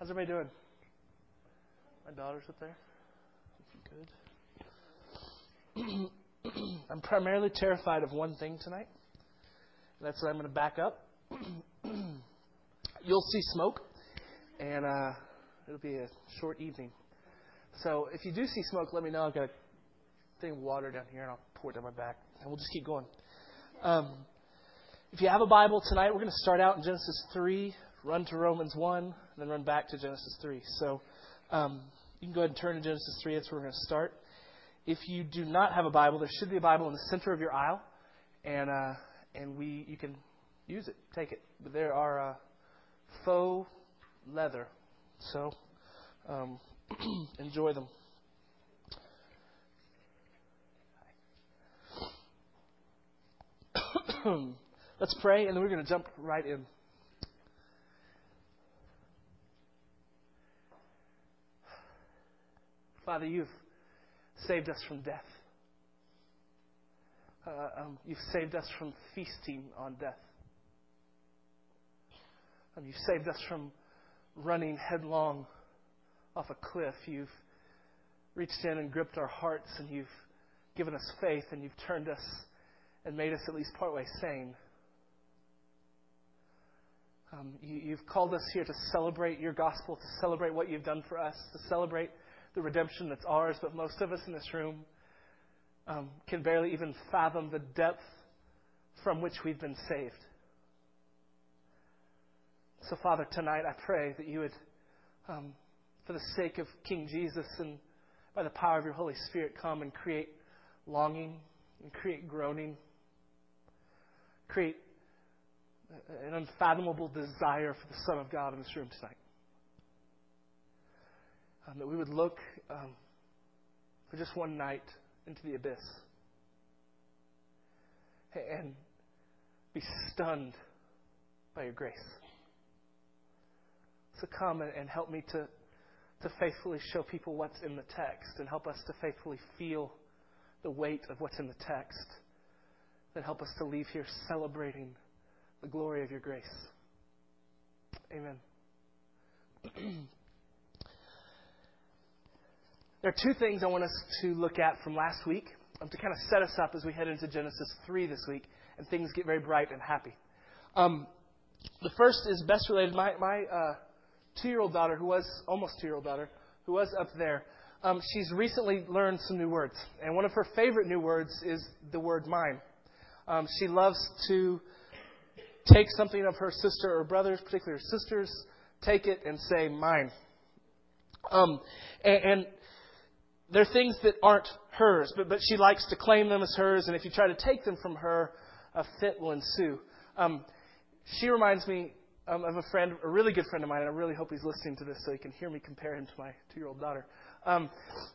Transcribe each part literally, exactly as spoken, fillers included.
How's everybody doing? My daughter's up there. Good. I'm primarily terrified of one thing tonight. And that's why I'm going to back up. You'll see smoke, and uh, it'll be a short evening. So if you do see smoke, let me know. I've got a thing of water down here, and I'll pour it down my back, and we'll just keep going. Um, if you have a Bible tonight, we're going to start out in Genesis three, run to Romans one, and then run back to Genesis three. So um, you can go ahead and turn to Genesis three. That's where we're going to start. If you do not have a Bible, there should be a Bible in the center of your aisle, and uh, and we you can use it, take it. But there are uh, faux leather, so um, enjoy them. Let's pray, and then we're going to jump right in. Father, you've saved us from death. Uh, um, you've saved us from feasting on death. Um, you've saved us from running headlong off a cliff. You've reached in and gripped our hearts, and you've given us faith, and you've turned us and made us at least partway sane. Um, you, you've called us here to celebrate your gospel, to celebrate what you've done for us, to celebrate the redemption that's ours, but most of us in this room um, can barely even fathom the depth from which we've been saved. So, Father, tonight I pray that you would, um, for the sake of King Jesus and by the power of your Holy Spirit, come and create longing and create groaning, create an unfathomable desire for the Son of God in this room tonight. Um, that we would look um, for just one night into the abyss and be stunned by your grace. So come and, and help me to, to faithfully show people what's in the text, and help us to faithfully feel the weight of what's in the text. Then help us to leave here celebrating the glory of your grace. Amen. There are two things I want us to look at from last week um, to kind of set us up as we head into Genesis three this week and things get very bright and happy. Um, the first is best related. My, my uh, two-year-old daughter, who was almost two-year-old daughter, who was up there, um, she's recently learned some new words. And one of her favorite new words is the word mine. Um, she loves to take something of her sister or brothers, particularly her sisters, take it and say mine. Um, and, and they're things that aren't hers, but, but she likes to claim them as hers, and if you try to take them from her, a fit will ensue. Um, she reminds me um, of a friend, a really good friend of mine, and I really hope he's listening to this so he can hear me compare him to my two-year-old daughter, um,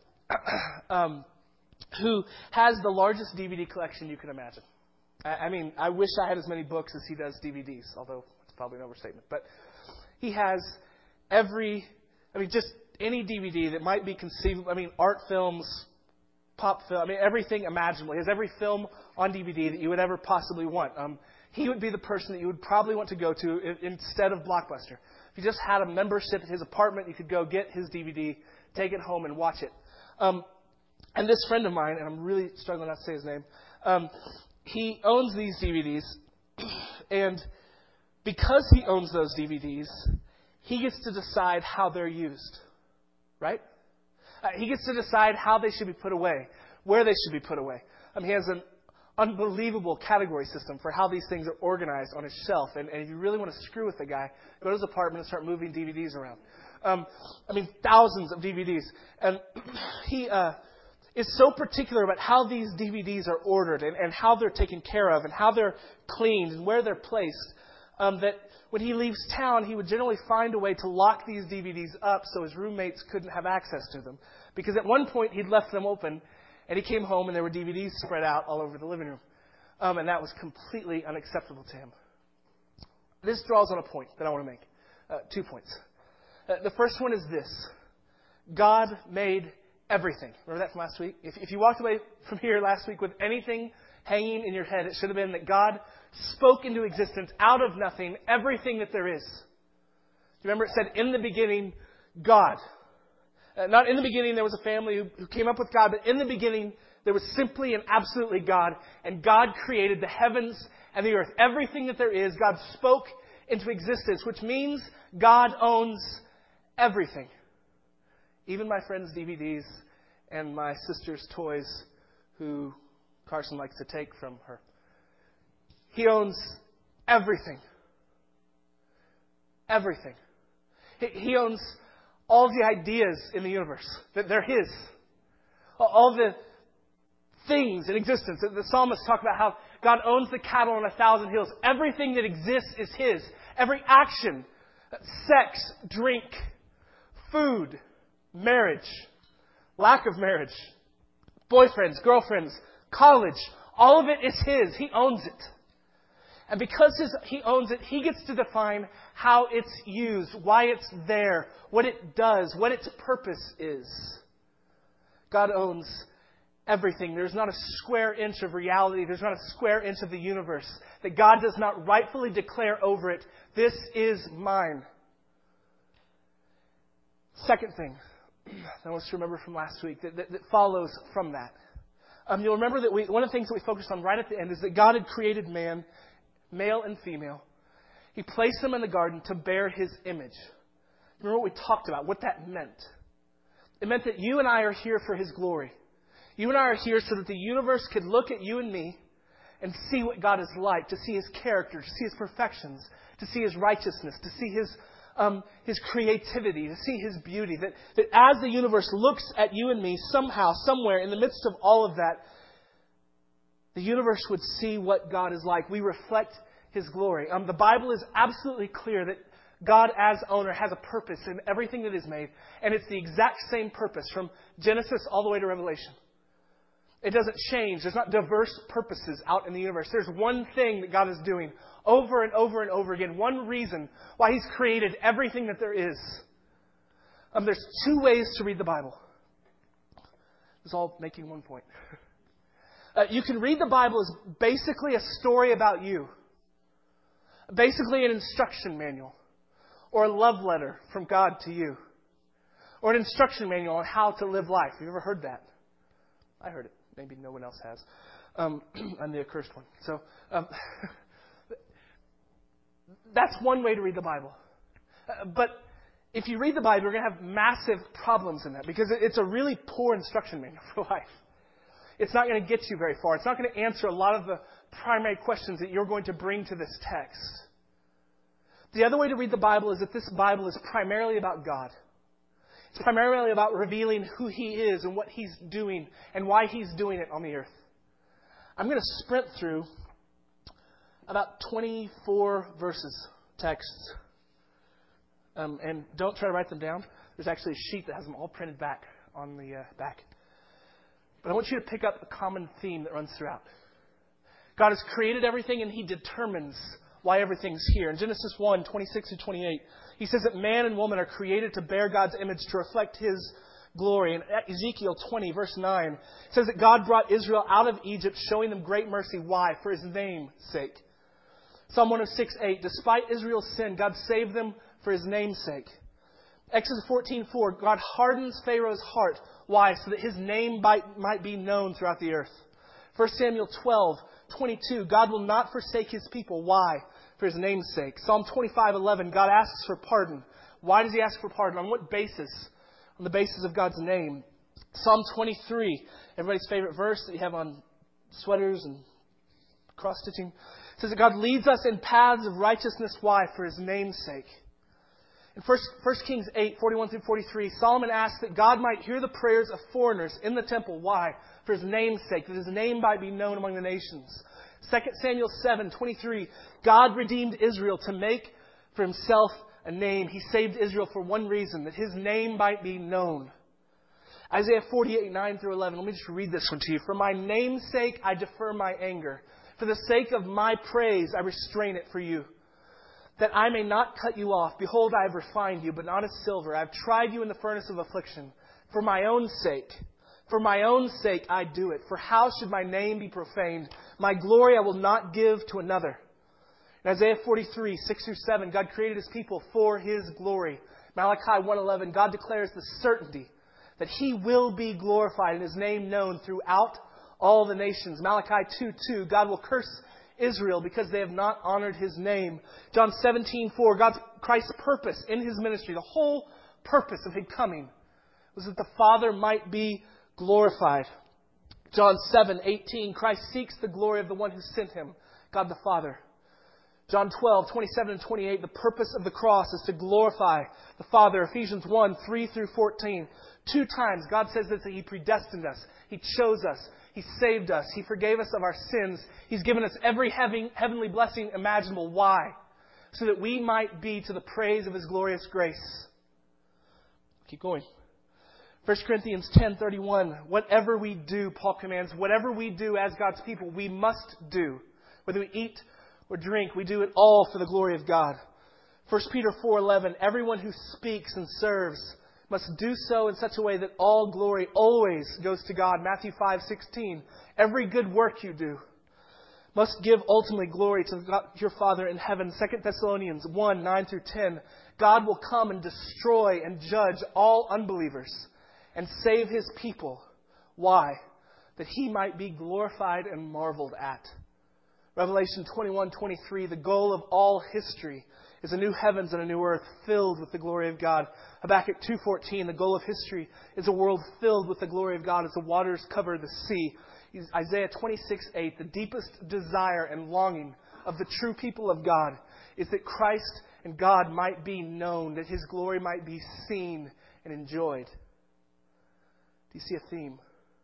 um, who has the largest D V D collection you can imagine. I, I mean, I wish I had as many books as he does D V Ds, although it's probably an overstatement. But he has every, I mean, just any D V D that might be conceivable. I mean, art films, pop film, I mean, everything imaginable. He has every film on D V D that you would ever possibly want. Um, he would be the person that you would probably want to go to if, instead of Blockbuster. If you just had a membership at his apartment, you could go get his D V D, take it home, and watch it. Um, and this friend of mine, and I'm really struggling not to say his name, um, he owns these D V Ds, and because he owns those D V Ds, he gets to decide how they're used. Right? Uh, he gets to decide how they should be put away, where they should be put away. Um, he has an unbelievable category system for how these things are organized on his shelf. And, and if you really want to screw with the guy, go to his apartment and start moving D V Ds around. Um, I mean, thousands of D V Ds. And he uh, is so particular about how these D V Ds are ordered and, and how they're taken care of and how they're cleaned and where they're placed, um, that when he leaves town, he would generally find a way to lock these D V Ds up so his roommates couldn't have access to them. Because at one point, he'd left them open, and he came home, and there were D V Ds spread out all over the living room. Um, and that was completely unacceptable to him. This draws on a point that I want to make. Uh, two points. Uh, the first one is this. God made everything. Remember that from last week? If, if you walked away from here last week with anything hanging in your head, it should have been that God spoke into existence out of nothing everything that there is. Remember it said, in the beginning, God. Uh, not in the beginning there was a family who, who came up with God, but in the beginning there was simply and absolutely God. And God created the heavens and the earth. Everything that there is, God spoke into existence, which means God owns everything. Even my friend's D V Ds and my sister's toys, who Carson likes to take from her. He owns everything. Everything. He, he owns all the ideas in the universe. That they're His. All the things in existence. The psalmists talk about how God owns the cattle on a thousand hills. Everything that exists is His. Every action, sex, drink, food, marriage, lack of marriage, boyfriends, girlfriends, college, all of it is His. He owns it. And because his, He owns it, He gets to define how it's used, why it's there, what it does, what its purpose is. God owns everything. There's not a square inch of reality. There's not a square inch of the universe that God does not rightfully declare over it, this is mine. Second thing I want us to remember from last week that, that, that follows from that. Um, you'll remember that we, one of the things that we focused on right at the end is that God had created man, male and female. He placed them in the garden to bear His image. Remember what we talked about, what that meant. It meant that you and I are here for His glory. You and I are here so that the universe could look at you and me and see what God is like, to see His character, to see His perfections, to see His righteousness, to see His um, His creativity, to see His beauty. That, that as the universe looks at you and me, somehow, somewhere, in the midst of all of that, the universe would see what God is like. We reflect His glory. Um, the Bible is absolutely clear that God as owner has a purpose in everything that is made. And it's the exact same purpose from Genesis all the way to Revelation. It doesn't change. There's not diverse purposes out in the universe. There's one thing that God is doing over and over and over again. One reason why He's created everything that there is. Um, there's two ways to read the Bible. It's all making one point. Uh, you can read the Bible as basically a story about you. Basically an instruction manual. Or a love letter from God to you. Or an instruction manual on how to live life. Have you ever heard that? I heard it. Maybe no one else has. Um, I'm the accursed one. So, um, that's one way to read the Bible. Uh, but if you read the Bible, you're going to have massive problems in that. Because it's a really poor instruction manual for life. It's not going to get you very far. It's not going to answer a lot of the primary questions that you're going to bring to this text. The other way to read the Bible is that this Bible is primarily about God. It's primarily about revealing who He is and what He's doing and why He's doing it on the earth. I'm going to sprint through about twenty-four verses, texts. Um, and don't try to write them down. There's actually a sheet that has them all printed back on the uh, back. But I want you to pick up a common theme that runs throughout. God has created everything and He determines why everything's here. In Genesis one, twenty-six to twenty-eight, He says that man and woman are created to bear God's image, to reflect His glory. In Ezekiel twenty, verse nine, it says that God brought Israel out of Egypt, showing them great mercy. Why? For His name's sake. Psalm one oh six, eight, despite Israel's sin, God saved them for His name's sake. Exodus fourteen, four, God hardens Pharaoh's heart. Why? So that His name might, might be known throughout the earth. First Samuel twelve, twenty-two, God will not forsake His people. Why? For His name's sake. Psalm twenty-five, eleven, God asks for pardon. Why does He ask for pardon? On what basis? On the basis of God's name. Psalm twenty-three, everybody's favorite verse that you have on sweaters and cross-stitching, says that God leads us in paths of righteousness. Why? For His name's sake. In First Kings eight, forty-one through forty-three, Solomon asked that God might hear the prayers of foreigners in the temple. Why? For His name's sake, that His name might be known among the nations. Second Samuel seven, twenty-three, God redeemed Israel to make for Himself a name. He saved Israel for one reason, that His name might be known. Isaiah forty-eight, nine through eleven, let me just read this one to you. For my name's sake, I defer my anger. For the sake of my praise, I restrain it for you. That I may not cut you off. Behold, I have refined you, but not as silver. I have tried you in the furnace of affliction. For my own sake, for my own sake I do it. For how should my name be profaned? My glory I will not give to another. In Isaiah forty-three, six through seven, God created His people for His glory. Malachi one eleven, God declares the certainty that He will be glorified and His name known throughout all the nations. Malachi two two, God will curse Israel because they have not honored His name. John seventeen four, God's Christ's purpose in His ministry, the whole purpose of Him coming, was that the Father might be glorified. John seven eighteen, Christ seeks the glory of the one who sent Him, God the Father. John twelve twenty-seven and twenty-eight, the purpose of the cross is to glorify the Father. Ephesians one three through fourteen. Two times God says that He predestined us. He chose us. He saved us. He forgave us of our sins. He's given us every heavenly blessing imaginable. Why? So that we might be to the praise of His glorious grace. Keep going. First Corinthians ten thirty-one. Whatever we do, Paul commands, whatever we do as God's people, we must do. Whether we eat or drink, we do it all for the glory of God. First Peter four eleven. Everyone who speaks and serves must do so in such a way that all glory always goes to God. Matthew five sixteen. Every good work you do must give ultimately glory to God, your Father in heaven. Second Thessalonians one nine through ten. God will come and destroy and judge all unbelievers and save His people. Why? That He might be glorified and marveled at. Revelation twenty-one twenty-three. The goal of all history is a new heavens and a new earth filled with the glory of God. Habakkuk two fourteen, the goal of history is a world filled with the glory of God as the waters cover the sea. Isaiah twenty-six eight, the deepest desire and longing of the true people of God is that Christ and God might be known, that His glory might be seen and enjoyed. Do you see a theme?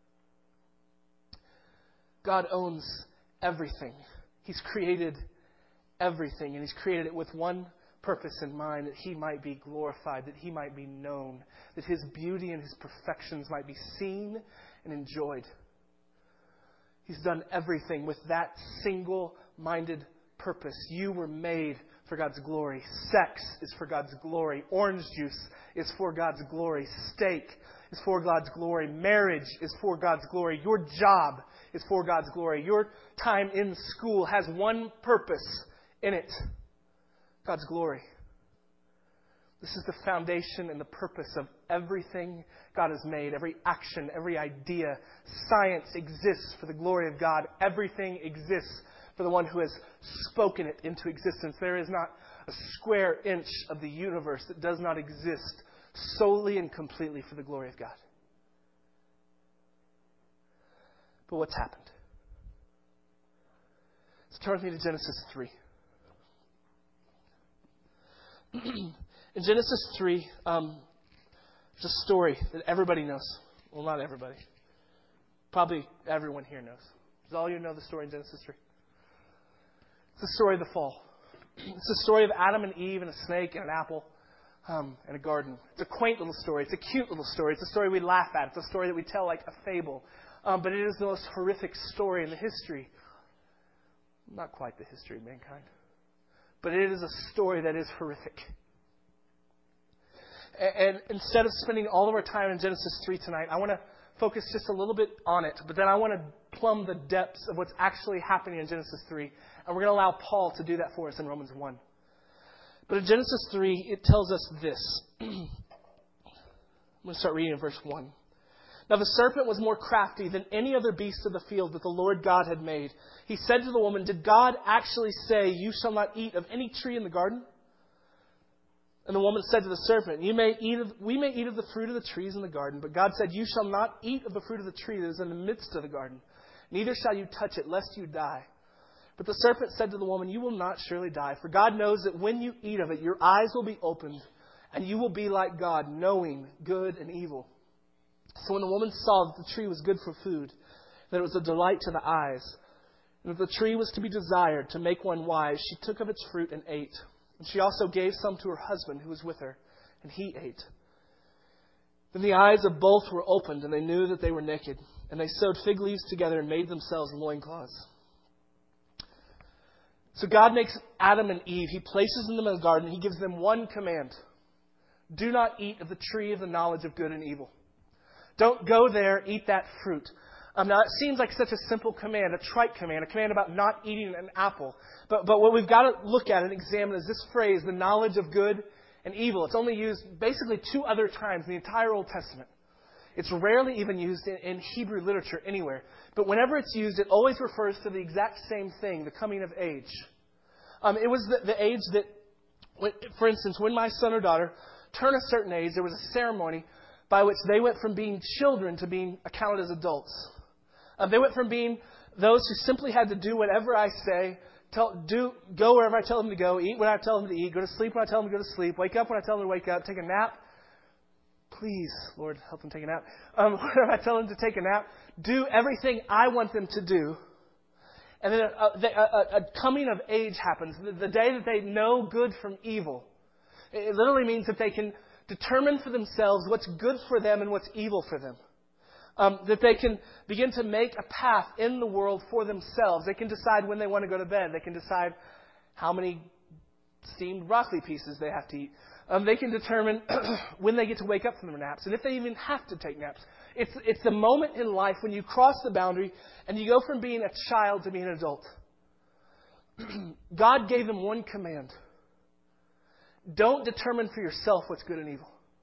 God owns everything. He's created everything, and He's created it with one purpose in mind, that He might be glorified, that He might be known, that His beauty and His perfections might be seen and enjoyed. He's done everything with that single-minded purpose. You were made for God's glory. Sex is for God's glory. Orange juice is for God's glory. Steak is for God's glory. Marriage is for God's glory. Your job is for God's glory. Your time in school has one purpose in it. God's glory. This is the foundation and the purpose of everything God has made. Every action, every idea. Science exists for the glory of God. Everything exists for the one who has spoken it into existence. There is not a square inch of the universe that does not exist solely and completely for the glory of God. But what's happened? So turn with me to Genesis three. In Genesis three, um, there's a story that everybody knows. Well, not everybody. Probably everyone here knows. Does all you know the story in Genesis three? It's the story of the fall. It's the story of Adam and Eve and a snake and an apple um, and a garden. It's a quaint little story. It's a cute little story. It's a story we laugh at. It's a story that we tell like a fable. Um, but it is the most horrific story in the history. Not quite the history of mankind. But it is a story that is horrific. And, and instead of spending all of our time in Genesis three tonight, I want to focus just a little bit on it. But then I want to plumb the depths of what's actually happening in Genesis three. And we're going to allow Paul to do that for us in Romans one. But in Genesis three, it tells us this. I'm going to start reading in verse one. Now the serpent was more crafty than any other beast of the field that the Lord God had made. He said to the woman, "Did God actually say, 'You shall not eat of any tree in the garden?' And the woman said to the serpent, You may eat of, we may eat of the fruit of the trees in the garden, but God said, 'You shall not eat of the fruit of the tree that is in the midst of the garden. Neither shall you touch it, lest you die.' But the serpent said to the woman, 'You will not surely die, for God knows that when you eat of it, your eyes will be opened, and you will be like God, knowing good and evil.' So when the woman saw that the tree was good for food, that it was a delight to the eyes, and that the tree was to be desired to make one wise, she took of its fruit and ate. And she also gave some to her husband who was with her, and he ate. Then the eyes of both were opened, and they knew that they were naked. And they sewed fig leaves together and made themselves loincloths. So God makes Adam and Eve. He places them in the garden. He gives them one command. Do not eat of the tree of the knowledge of good and evil. Don't go there, eat that fruit. Um, now, it seems like such a simple command, a trite command, a command about not eating an apple. But, but what we've got to look at and examine is this phrase, the knowledge of good and evil. It's only used basically two other times in the entire Old Testament. It's rarely even used in, in Hebrew literature anywhere. But whenever it's used, it always refers to the exact same thing, the coming of age. Um, it was the, the age that, when, for instance, when my son or daughter turned a certain age, there was a ceremony by which they went from being children to being accounted as adults. Um, they went from being those who simply had to do whatever I say, tell, do go wherever I tell them to go, eat when I tell them to eat, go to sleep when I tell them to go to sleep, wake up when I tell them to wake up, take a nap. Please, Lord, help them take a nap. Um, whenever I tell them to take a nap, do everything I want them to do. And then a, a, a, a coming of age happens, the, the day that they know good from evil. It literally means that they can determine for themselves what's good for them and what's evil for them. Um, that they can begin to make a path in the world for themselves. They can decide when they want to go to bed. They can decide how many steamed broccoli pieces they have to eat. Um, they can determine when they get to wake up from their naps, and if they even have to take naps. It's, it's the moment in life when you cross the boundary and you go from being a child to being an adult. God gave them one command. Don't determine for yourself what's good and evil.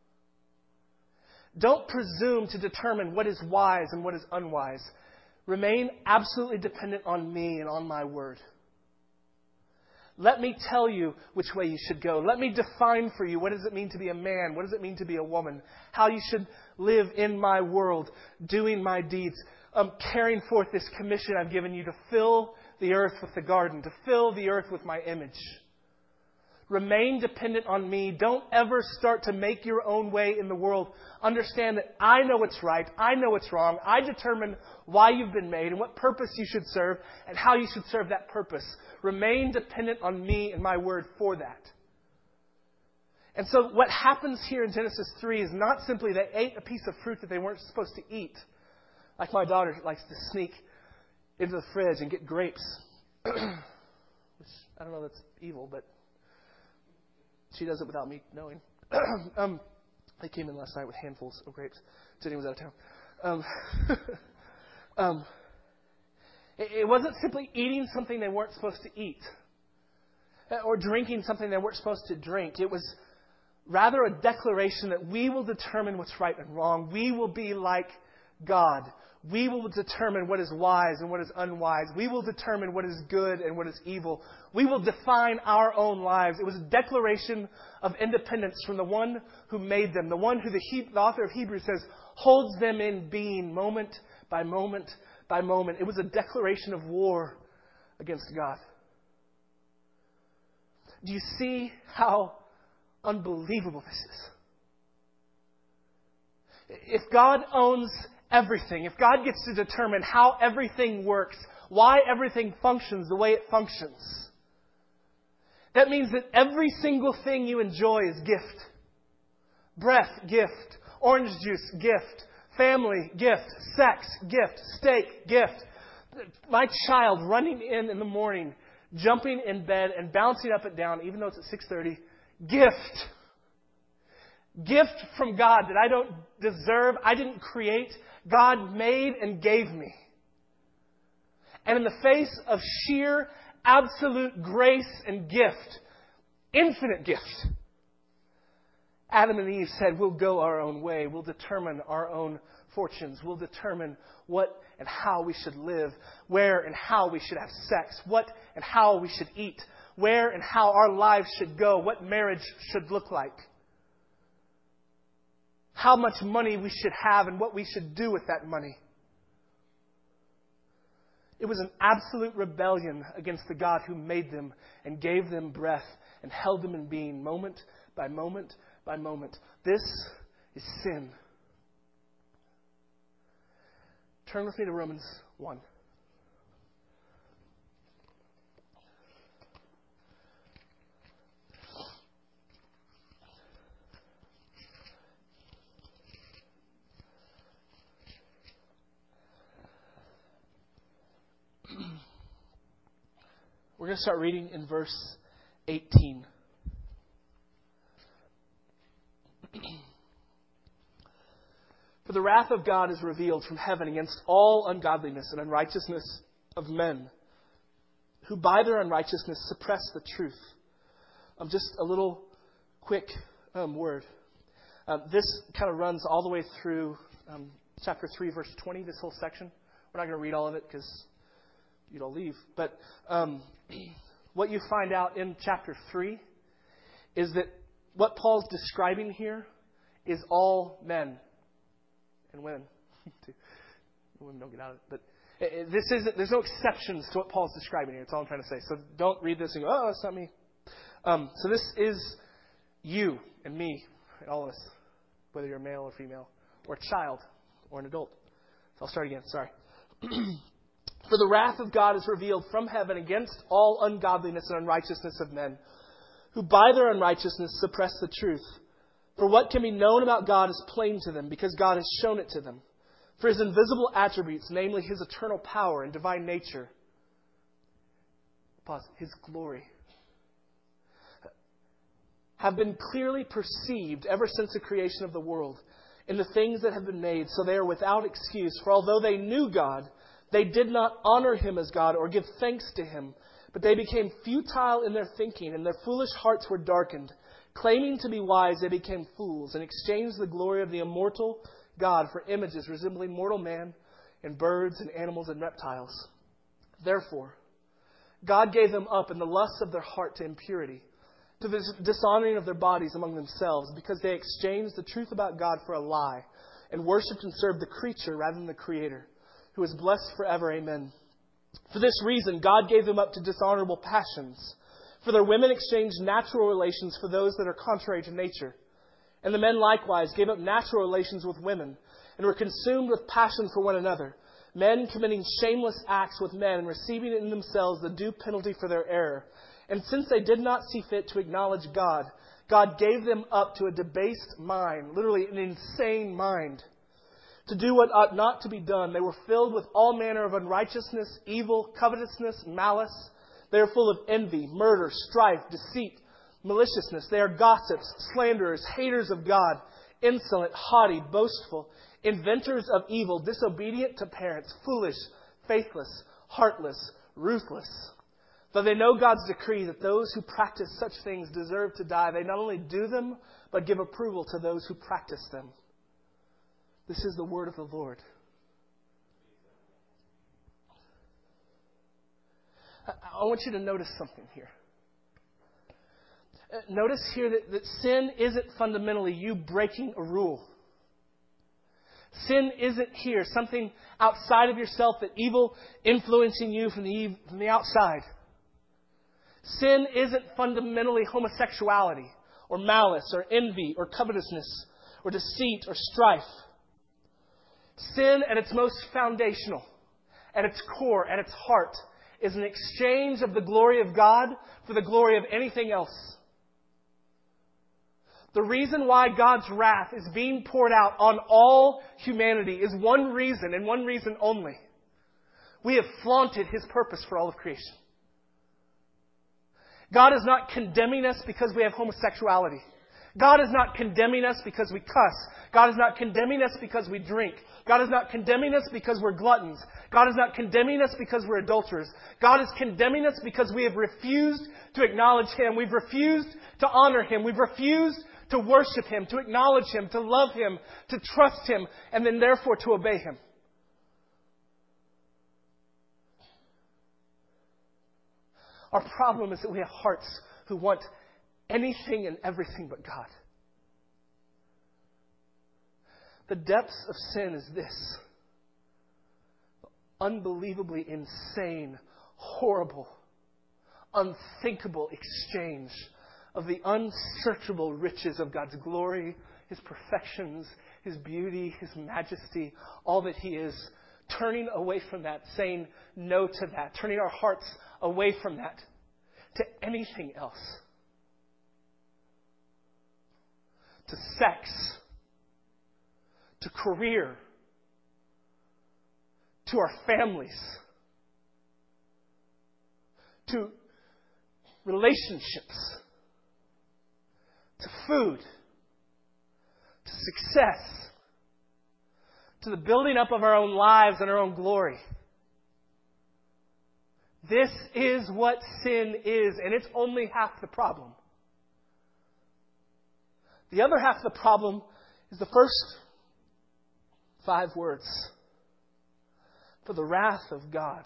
Don't presume to determine what is wise and what is unwise. Remain absolutely dependent on me and on my word. Let me tell you which way you should go. Let me define for you what does it mean to be a man, what does it mean to be a woman, how you should live in my world, doing my deeds, um, carrying forth this commission I've given you to fill the earth with the garden, to fill the earth with my image. Remain dependent on me. Don't ever start to make your own way in the world. Understand that I know what's right. I know what's wrong. I determine why you've been made and what purpose you should serve and how you should serve that purpose. Remain dependent on me and my word for that. And so what happens here in Genesis three is not simply they ate a piece of fruit that they weren't supposed to eat. Like my daughter likes to sneak into the fridge and get grapes. Which, I don't know if that's evil, but she does it without me knowing. um, they came in last night with handfuls of grapes. Jenny was out of town. Um, um, it, it wasn't simply eating something they weren't supposed to eat or drinking something they weren't supposed to drink. It was rather a declaration that we will determine what's right and wrong. We will be like God. We will determine what is wise and what is unwise. We will determine what is good and what is evil. We will define our own lives. It was a declaration of independence from the one who made them, the one who the, he- the author of Hebrews says holds them in being moment by moment by moment. It was a declaration of war against God. Do you see how unbelievable this is? If God owns everything, if God gets to determine how everything works, why everything functions the way it functions, that means that every single thing you enjoy is gift. Breath, gift. Orange juice, gift. Family, gift. Sex, gift. Steak, gift. My child running in in the morning, jumping in bed and bouncing up and down, even though it's at six thirty, gift. Gift from God that I don't deserve, I didn't create. God made and gave me. And in the face of sheer, absolute grace and gift, infinite gift, Adam and Eve said, we'll go our own way. We'll determine our own fortunes. We'll determine what and how we should live, where and how we should have sex, what and how we should eat, where and how our lives should go, what marriage should look like, how much money we should have and what we should do with that money. It was an absolute rebellion against the God who made them and gave them breath and held them in being moment by moment by moment. This is sin. Turn with me to Romans one. We're going to start reading in verse eighteen. For the wrath of God is revealed from heaven against all ungodliness and unrighteousness of men, who by their unrighteousness suppress the truth. Um, just a little quick um, word. Um, this kind of runs all the way through um, chapter three, verse twenty, this whole section. We're not going to read all of it because you'd all leave. But um, what you find out in chapter three is that what Paul's describing here is all men and women. Women don't get out of it. But this isn't, there's no exceptions to what Paul's describing here. That's all I'm trying to say. So don't read this and go, oh, that's not me. Um, so this is you and me and all of us, whether you're male or female, or a child or an adult. So I'll start again. Sorry. For the wrath of God is revealed from heaven against all ungodliness and unrighteousness of men, who by their unrighteousness suppress the truth. For what can be known about God is plain to them, because God has shown it to them. For His invisible attributes, namely His eternal power and divine nature, pause, His glory, have been clearly perceived ever since the creation of the world in the things that have been made, so they are without excuse. For although they knew God, they did not honor Him as God or give thanks to Him, but they became futile in their thinking, and their foolish hearts were darkened. Claiming to be wise, they became fools and exchanged the glory of the immortal God for images resembling mortal man and birds and animals and reptiles. Therefore, God gave them up in the lusts of their heart to impurity, to the dishonoring of their bodies among themselves, because they exchanged the truth about God for a lie and worshipped and served the creature rather than the Creator, who is blessed forever. Amen. For this reason, God gave them up to dishonorable passions. For their women exchanged natural relations for those that are contrary to nature. And the men likewise gave up natural relations with women, and were consumed with passion for one another, men committing shameless acts with men, and receiving in themselves the due penalty for their error. And since they did not see fit to acknowledge God, God gave them up to a debased mind, literally an insane mind, to do what ought not to be done. They were filled with all manner of unrighteousness, evil, covetousness, malice. They are full of envy, murder, strife, deceit, maliciousness. They are gossips, slanderers, haters of God, insolent, haughty, boastful, inventors of evil, disobedient to parents, foolish, faithless, heartless, ruthless. Though they know God's decree that those who practice such things deserve to die, they not only do them, but give approval to those who practice them. This is the word of the Lord. I want you to notice something here. Notice here that, that sin isn't fundamentally you breaking a rule. Sin isn't here something outside of yourself, that evil influencing you from the, from the outside. Sin isn't fundamentally homosexuality or malice or envy or covetousness or deceit or strife. Sin at its most foundational, at its core, at its heart, is an exchange of the glory of God for the glory of anything else. The reason why God's wrath is being poured out on all humanity is one reason, and one reason only. We have flaunted His purpose for all of creation. God is not condemning us because we have homosexuality. God is not condemning us because we cuss. God is not condemning us because we drink. God is not condemning us because we're gluttons. God is not condemning us because we're adulterers. God is condemning us because we have refused to acknowledge Him. We've refused to honor Him. We've refused to worship Him, to acknowledge Him, to love Him, to trust Him, and then therefore to obey Him. Our problem is that we have hearts who want anything and everything but God. The depths of sin is this: unbelievably insane, horrible, unthinkable exchange of the unsearchable riches of God's glory, His perfections, His beauty, His majesty, all that He is, turning away from that, saying no to that, turning our hearts away from that to anything else. To sex, to career, to our families, to relationships, to food, to success, to the building up of our own lives and our own glory. This is what sin is, and it's only half the problem. The other half of the problem is the first five words. For the wrath of God.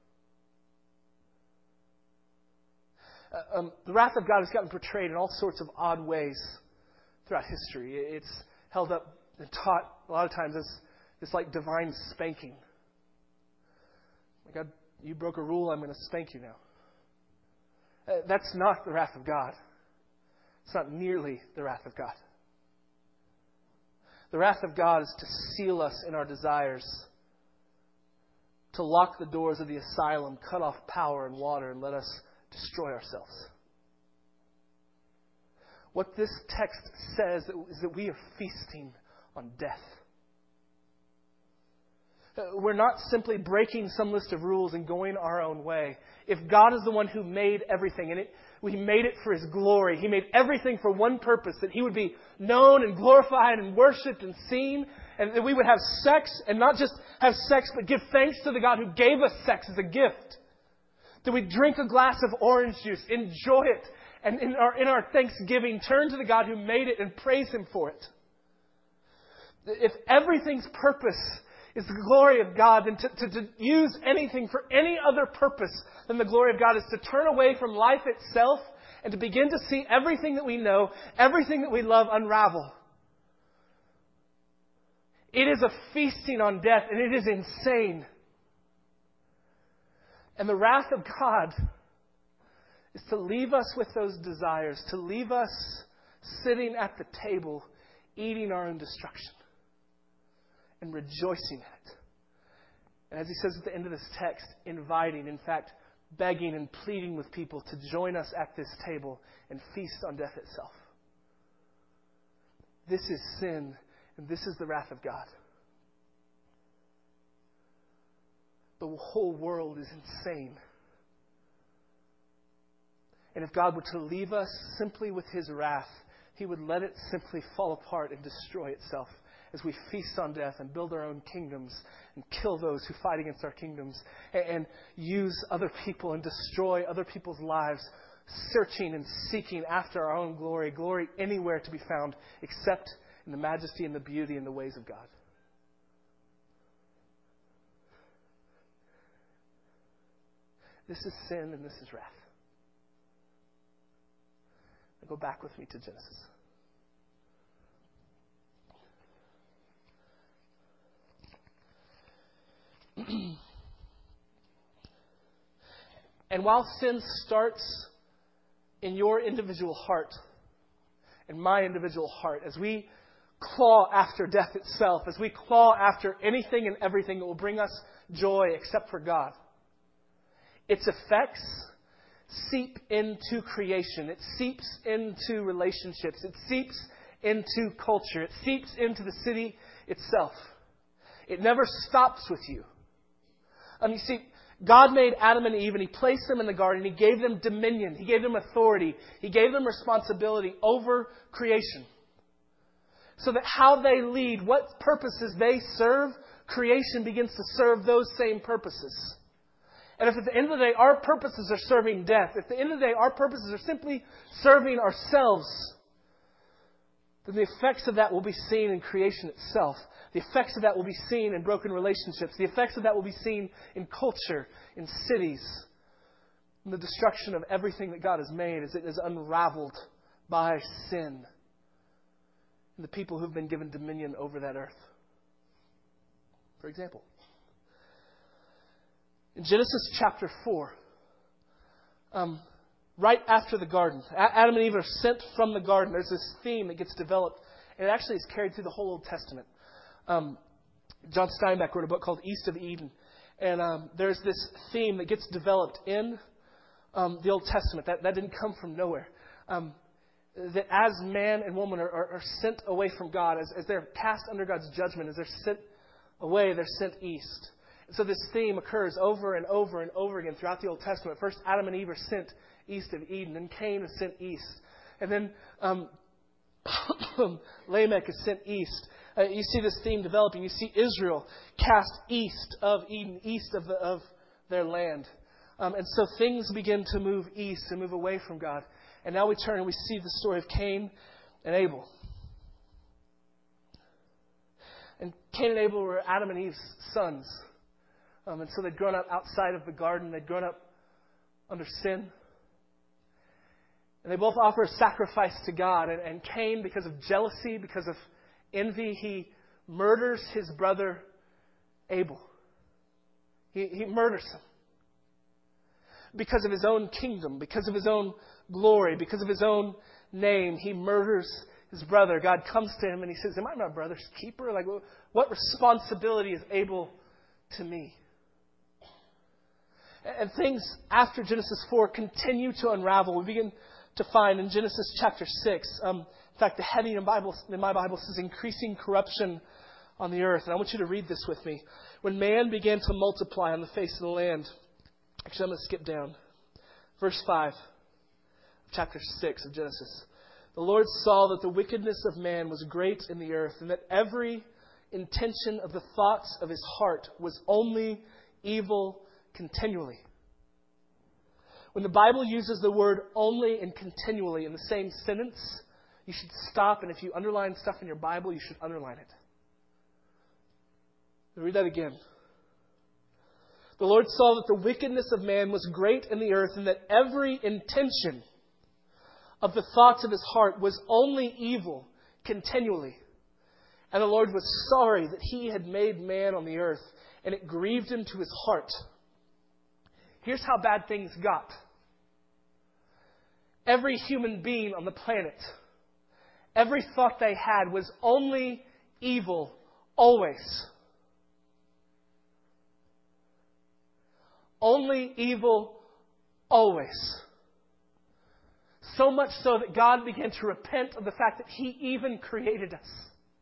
Uh, um, the wrath of God has gotten portrayed in all sorts of odd ways throughout history. It's held up and taught a lot of times as this like divine spanking. God, you broke a rule, I'm going to spank you now. Uh, that's not the wrath of God. It's not nearly the wrath of God. The wrath of God is to seal us in our desires, to lock the doors of the asylum, cut off power and water, and let us destroy ourselves. What this text says is that we are feasting on death. We're not simply breaking some list of rules and going our own way. If God is the one who made everything, and it, He made it for His glory, He made everything for one purpose, that He would be known and glorified and worshipped and seen, and that we would have sex, and not just have sex, but give thanks to the God who gave us sex as a gift. That we drink a glass of orange juice, enjoy it, and in our, in our thanksgiving, turn to the God who made it and praise Him for it. If everything's purpose is the glory of God, then to, to, to use anything for any other purpose than the glory of God is to turn away from life itself and to begin to see everything that we know, everything that we love unravel. It is a feasting on death, and it is insane. And the wrath of God is to leave us with those desires, to leave us sitting at the table, eating our own destruction and rejoicing in it. And as he says at the end of this text, inviting, in fact, begging and pleading with people to join us at this table and feast on death itself. This is sin, and this is the wrath of God. The whole world is insane. And if God were to leave us simply with His wrath, He would let it simply fall apart and destroy itself as we feast on death and build our own kingdoms and kill those who fight against our kingdoms and, and use other people and destroy other people's lives, searching and seeking after our own glory, glory anywhere to be found except in the majesty and the beauty and the ways of God. This is sin and this is wrath. Now go back with me to Genesis. And while sin starts in your individual heart, in my individual heart, as we claw after death itself, as we claw after anything and everything that will bring us joy except for God, its effects seep into creation. It seeps into relationships. It seeps into culture. It seeps into the city itself. It never stops with you. Um, you see, God made Adam and Eve and He placed them in the garden. He gave them dominion. He gave them authority. He gave them responsibility over creation. So that how they lead, what purposes they serve, creation begins to serve those same purposes. And if at the end of the day our purposes are serving death, if at the end of the day our purposes are simply serving ourselves, then the effects of that will be seen in creation itself. The effects of that will be seen in broken relationships. The effects of that will be seen in culture, in cities, in the destruction of everything that God has made as it is unraveled by sin and the people who have been given dominion over that earth. For example, in Genesis chapter four, um, right after the garden, Adam and Eve are sent from the garden. There's this theme that gets developed, and it actually is carried through the whole Old Testament. Um, John Steinbeck wrote a book called East of Eden. And um, there's this theme that gets developed in um, the Old Testament. That, that didn't come from nowhere. Um, that as man and woman are, are, are sent away from God, as, as they're cast under God's judgment, as they're sent away, they're sent east. And so this theme occurs over and over and over again throughout the Old Testament. First, Adam and Eve are sent east of Eden. Then Cain is sent east. And then um, Lamech is sent east. Uh, you see this theme developing. You see Israel cast east of Eden, east of, the, of their land. Um, and so things begin to move east and move away from God. And now we turn and we see the story of Cain and Abel. And Cain and Abel were Adam and Eve's sons. Um, and so they'd grown up outside of the garden. They'd grown up under sin. And they both offer a sacrifice to God. And, and Cain, because of jealousy, because of envy, he murders his brother Abel. He, he murders him. Because of his own kingdom, because of his own glory, because of his own name, he murders his brother. God comes to him and he says, am I my brother's keeper? Like, what responsibility is Abel to me? And things after Genesis four continue to unravel. We begin to find in Genesis chapter six, um, in fact, the heading in, Bible, in my Bible says increasing corruption on the earth. And I want you to read this with me. When man began to multiply on the face of the land, actually I'm going to skip down. Verse five, chapter six of Genesis. The Lord saw that the wickedness of man was great in the earth, and that every intention of the thoughts of his heart was only evil continually. When the Bible uses the word only and continually in the same sentence, you should stop, and if you underline stuff in your Bible, you should underline it. I'll read that again. The Lord saw that the wickedness of man was great in the earth, and that every intention of the thoughts of his heart was only evil continually. And the Lord was sorry that he had made man on the earth, and it grieved him to his heart. Here's how bad things got. Every human being on the planet, every thought they had was only evil, always. Only evil, always. So much so that God began to repent of the fact that He even created us.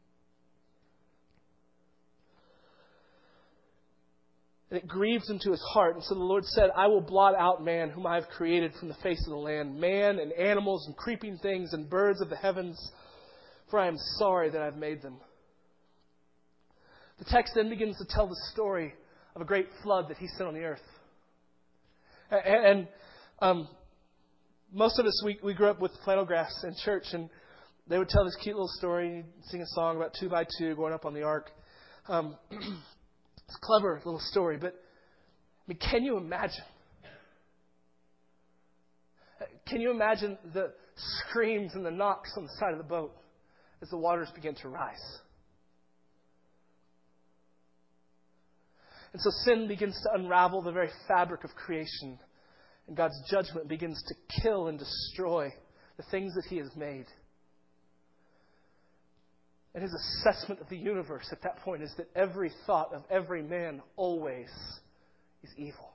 And it grieved him to his heart. And so the Lord said, I will blot out man whom I have created from the face of the land, man and animals and creeping things and birds of the heavens, for I am sorry that I've made them. The text then begins to tell the story of a great flood that He sent on the earth. And, and um, most of us, we, we grew up with flannel grass in church, and they would tell this cute little story, sing a song about two by two going up on the ark. Um, it's a clever little story, but I mean, can you imagine? Can you imagine the screams and the knocks on the side of the boat as the waters begin to rise? And so sin begins to unravel the very fabric of creation. And God's judgment begins to kill and destroy the things that He has made. And His assessment of the universe at that point is that every thought of every man always is evil.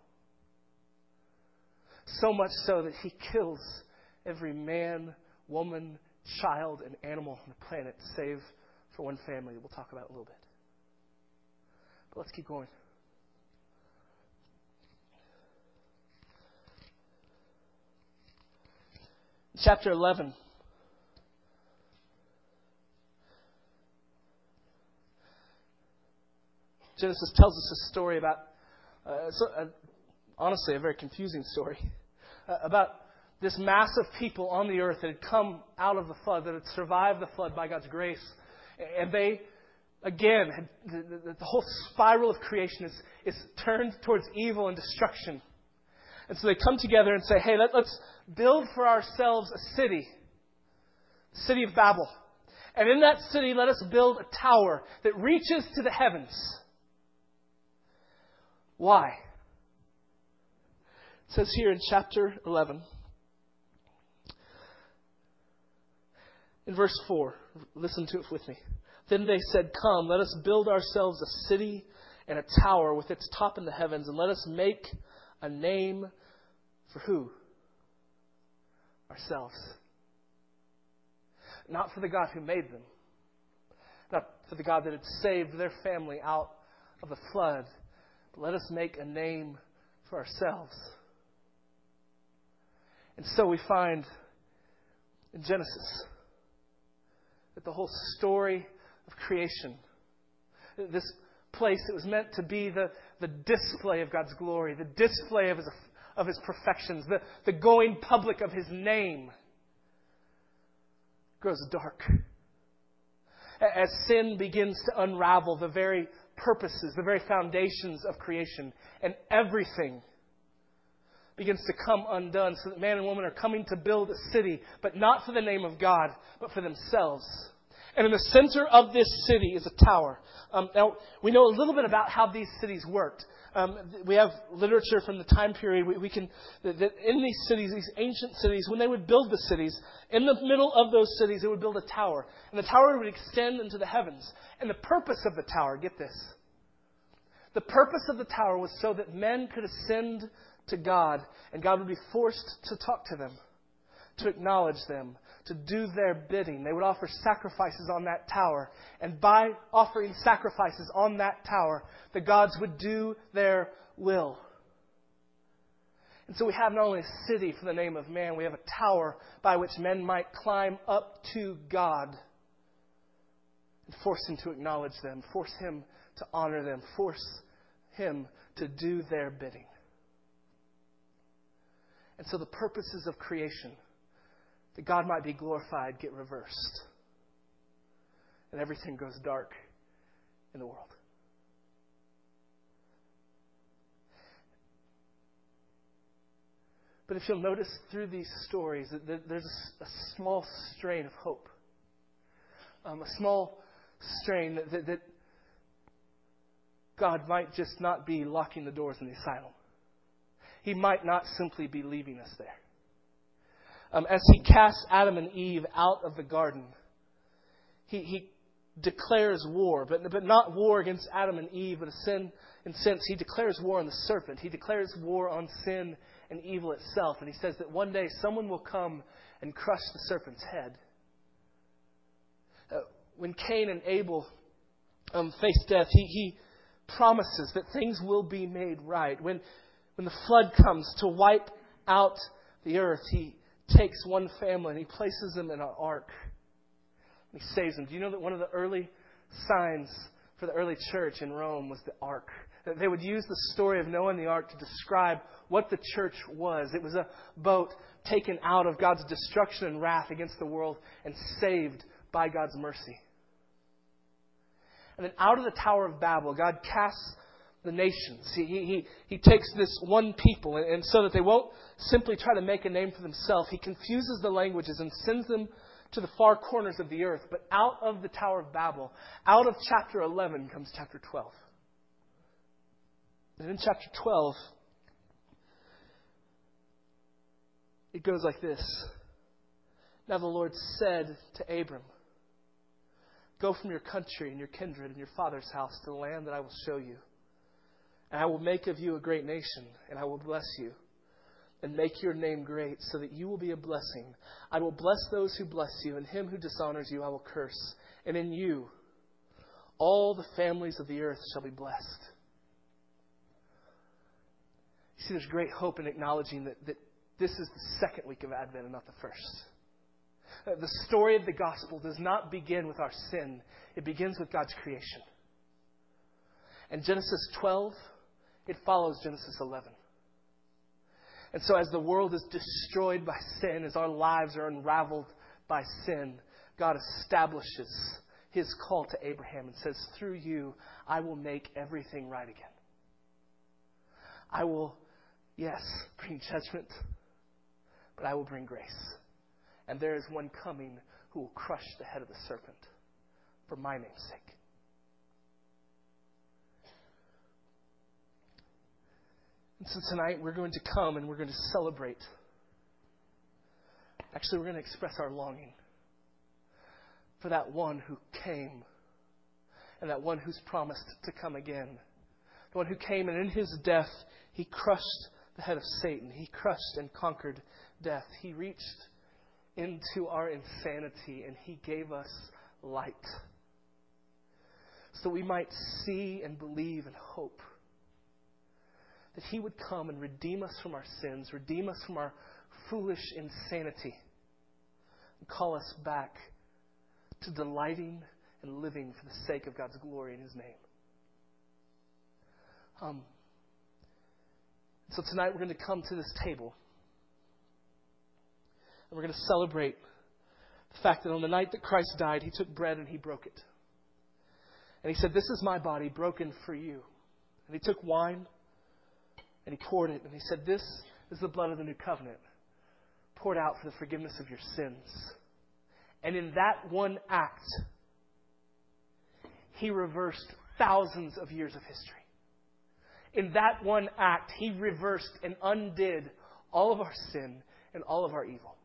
So much so that He kills every man, woman, child, and animal on the planet, save for one family that we'll talk about in a little bit. But let's keep going. Chapter eleven. Genesis tells us a story about, uh, so, uh, honestly, a very confusing story, uh, about this mass of people on the earth that had come out of the flood, that had survived the flood by God's grace. And they, again, had, the, the whole spiral of creation is, is turned towards evil and destruction. And so they come together and say, hey, let, let's build for ourselves a city, the city of Babel. And in that city, let us build a tower that reaches to the heavens. Why? It says here in chapter eleven, in verse four, listen to it with me. Then they said, come, let us build ourselves a city and a tower with its top in the heavens, and let us make a name for who? Ourselves. Not for the God who made them. Not for the God that had saved their family out of the flood. But let us make a name for ourselves. And so we find in Genesis that the whole story of creation. This place that was meant to be the, the display of God's glory, the display of His, of his perfections, the, the going public of His name, grows dark. As sin begins to unravel the very purposes, the very foundations of creation, and everything begins to come undone, so that man and woman are coming to build a city, but not for the name of God, but for themselves. And in the center of this city is a tower. Um, now, we know a little bit about how these cities worked. Um, we have literature from the time period. We, we can that, that in these cities, these ancient cities, when they would build the cities, in the middle of those cities, they would build a tower. And the tower would extend into the heavens. And the purpose of the tower, get this, the purpose of the tower was so that men could ascend to God, and God would be forced to talk to them, to acknowledge them, to do their bidding. They would offer sacrifices on that tower. And by offering sacrifices on that tower, the gods would do their will. And so we have not only a city for the name of man, we have a tower by which men might climb up to God and force Him to acknowledge them, force Him to honor them, force Him to do their bidding. And so the purposes of creation, that God might be glorified, get reversed. And everything goes dark in the world. But if you'll notice through these stories, that there's a small strain of hope. Um, a small strain that, that, that God might just not be locking the doors in the asylum. He might not simply be leaving us there. Um, as He casts Adam and Eve out of the garden, He, he declares war, but, but not war against Adam and Eve, but a sin, in a sense, He declares war on the serpent. He declares war on sin and evil itself. And He says that one day someone will come and crush the serpent's head. Uh, when Cain and Abel um, face death, he, he promises that things will be made right. When When the flood comes to wipe out the earth, He takes one family and He places them in an ark. And He saves them. Do you know that one of the early signs for the early church in Rome was the ark? That they would use the story of Noah and the ark to describe what the church was. It was a boat taken out of God's destruction and wrath against the world and saved by God's mercy. And then out of the Tower of Babel, God casts the nations. He, he, he takes this one people, and, and so that they won't simply try to make a name for themselves, He confuses the languages and sends them to the far corners of the earth. But out of the Tower of Babel, out of chapter eleven comes chapter twelve. And in chapter twelve, it goes like this. Now the Lord said to Abram, "Go from your country and your kindred and your father's house to the land that I will show you. And I will make of you a great nation, and I will bless you, and make your name great, so that you will be a blessing. I will bless those who bless you, and him who dishonors you I will curse. And in you all the families of the earth shall be blessed." You see, there's great hope in acknowledging that, that this is the second week of Advent and not the first. The story of the gospel does not begin with our sin. It begins with God's creation. And Genesis twelve, it follows Genesis eleven. And so as the world is destroyed by sin, as our lives are unraveled by sin, God establishes His call to Abraham and says, "Through you, I will make everything right again. I will, yes, bring judgment, but I will bring grace. And there is one coming who will crush the head of the serpent for my name's sake." And so tonight we're going to come and we're going to celebrate. Actually, we're going to express our longing for that one who came and that one who's promised to come again. The one who came and in His death, He crushed the head of Satan. He crushed and conquered death. He reached into our insanity and He gave us light so we might see and believe and hope that He would come and redeem us from our sins, redeem us from our foolish insanity, and call us back to delighting and living for the sake of God's glory in His name. Um, so tonight we're going to come to this table and we're going to celebrate the fact that on the night that Christ died, He took bread and He broke it. And He said, "This is my body broken for you." And He took wine and He poured it and He said, "This is the blood of the new covenant, poured out for the forgiveness of your sins." And in that one act, He reversed thousands of years of history. In that one act, He reversed and undid all of our sin and all of our evil.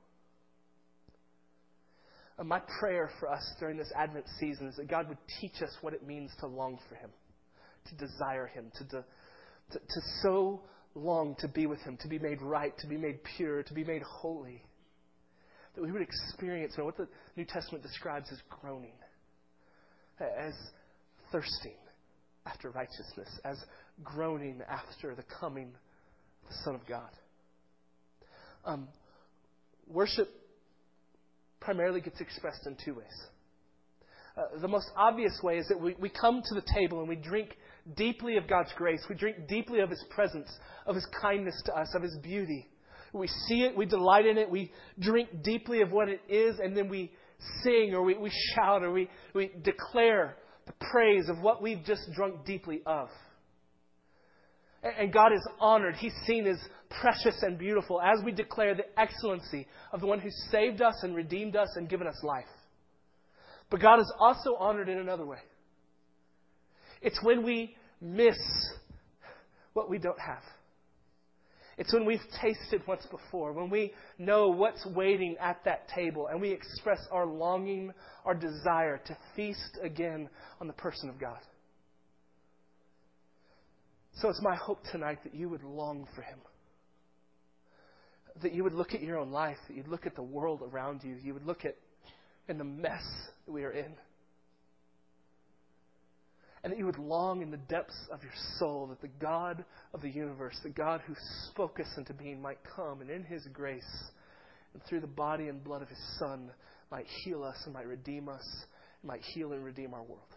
And my prayer for us during this Advent season is that God would teach us what it means to long for Him, to desire Him, to, to, to, to so long to be with Him, to be made right, to be made pure, to be made holy. That we would experience what the New Testament describes as groaning, as thirsting after righteousness, as groaning after the coming of the Son of God. Um, worship primarily gets expressed in two ways. Uh, the most obvious way is that we, we come to the table and we drink deeply of God's grace. We drink deeply of His presence, of His kindness to us, of His beauty. We see it, we delight in it, we drink deeply of what it is, and then we sing or we, we shout or we, we declare the praise of what we've just drunk deeply of. And, and God is honored. He's seen as precious and beautiful as we declare the excellency of the one who saved us and redeemed us and given us life. But God is also honored in another way. It's when we miss what we don't have. It's when we've tasted what's before, when we know what's waiting at that table, and we express our longing, our desire to feast again on the person of God. So it's my hope tonight that you would long for Him. That you would look at your own life, that you'd look at the world around you, you would look at in the mess that we are in. And that you would long in the depths of your soul that the God of the universe, the God who spoke us into being, might come and in His grace and through the body and blood of His Son might heal us and might redeem us and might heal and redeem our world.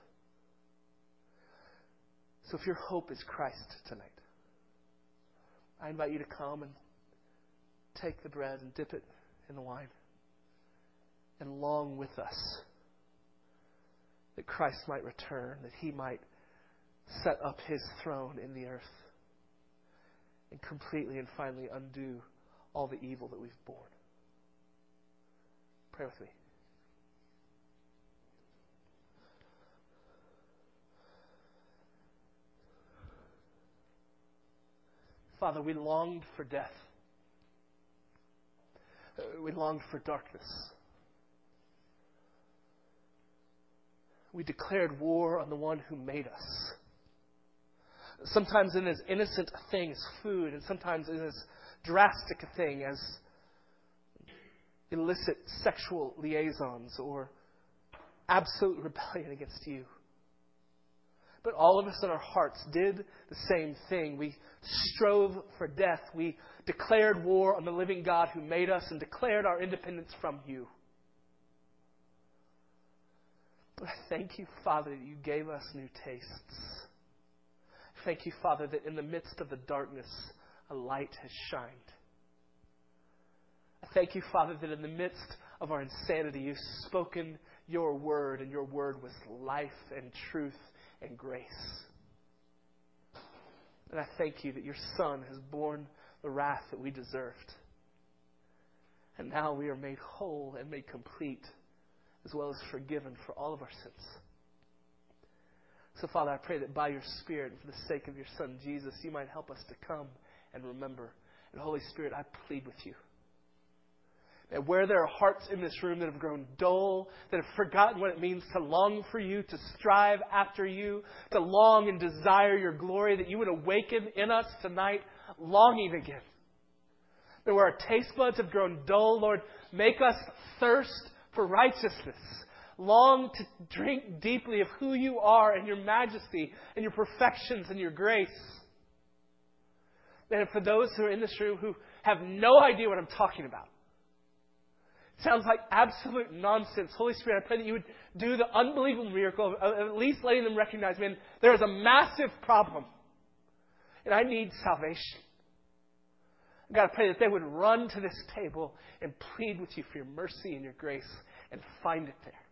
So if your hope is Christ tonight, I invite you to come and take the bread and dip it in the wine and long with us that Christ might return, that He might set up His throne in the earth and completely and finally undo all the evil that we've borne. Pray with me. Father, we longed for death. We longed for darkness. We declared war on the one who made us. Sometimes in as innocent a thing as food, and sometimes in as drastic a thing as illicit sexual liaisons or absolute rebellion against you. But all of us in our hearts did the same thing. We strove for death. We declared war on the living God who made us and declared our independence from you. But I thank you, Father, that you gave us new tastes. Thank you, Father, that in the midst of the darkness, a light has shined. I thank you, Father, that in the midst of our insanity, you've spoken your word, and your word was life and truth and grace. And I thank you that your Son has borne the wrath that we deserved. And now we are made whole and made complete, as well as forgiven for all of our sins. So, Father, I pray that by your Spirit, and for the sake of your Son, Jesus, you might help us to come and remember. And Holy Spirit, I plead with you. And where there are hearts in this room that have grown dull, that have forgotten what it means to long for you, to strive after you, to long and desire your glory, that you would awaken in us tonight longing again. And where our taste buds have grown dull, Lord, make us thirst for righteousness. Long to drink deeply of who you are and your majesty and your perfections and your grace. And for those who are in this room who have no idea what I'm talking about, Sounds like absolute nonsense. Holy Spirit, I pray that you would do the unbelievable miracle of at least letting them recognize, man, there is a massive problem. And I need salvation. God, I pray that they would run to this table and plead with you for your mercy and your grace and find it there.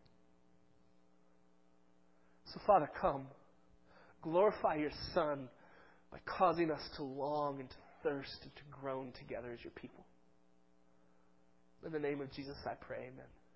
So, Father, come. Glorify your Son by causing us to long and to thirst and to groan together as your people. In the name of Jesus, I pray, amen.